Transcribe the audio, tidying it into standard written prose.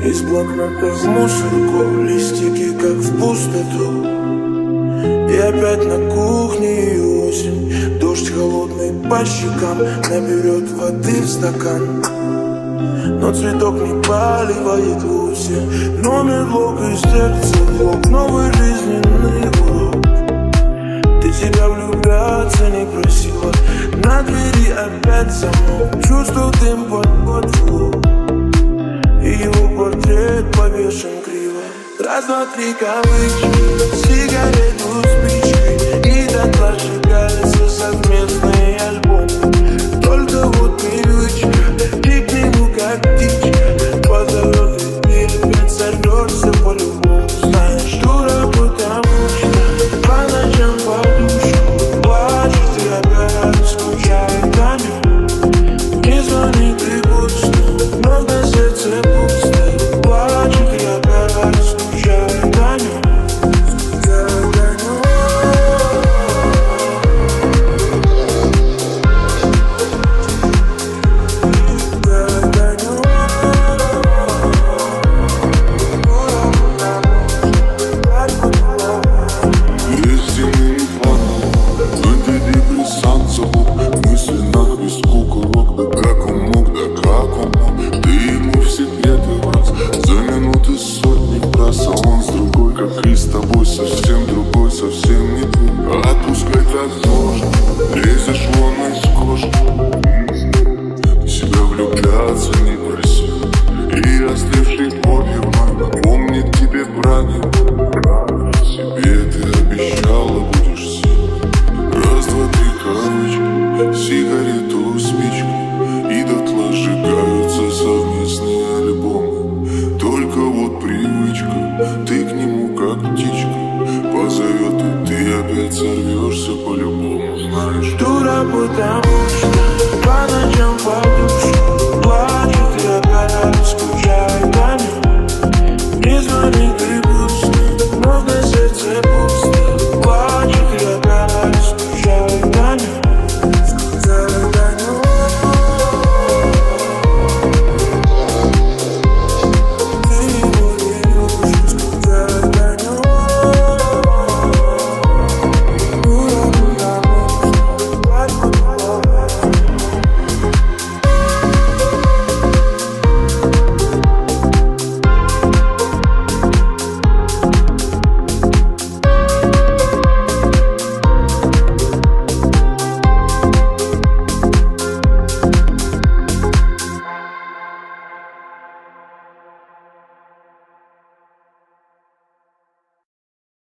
Из блокнота в мусорку, листики как в пустоту. И опять на кухне и осень. Дождь холодный по щекам наберет воды в стакан. Но цветок не поливает вовсе. Номер блок из сердца в лоб. Новый жизненный урок. Ты себя влюбляться не просила. На двери опять замок. Чувствовал дым под флот. И его портрет повешен криво. Раз, два, три кавычки, сигарету спичкой. И дотла сжигаются совместные альбомы. Только вот привычка, и к нему как птичка. Позовет и опять сорвется по-любому. Знаешь, дура, потому что по ночам подушку плачет и опять скучает о нем. Не звонит и пусто, но на сердце пусто. Плачет и опять скучает о нем. Совсем другой, совсем не ты. Отпускай так.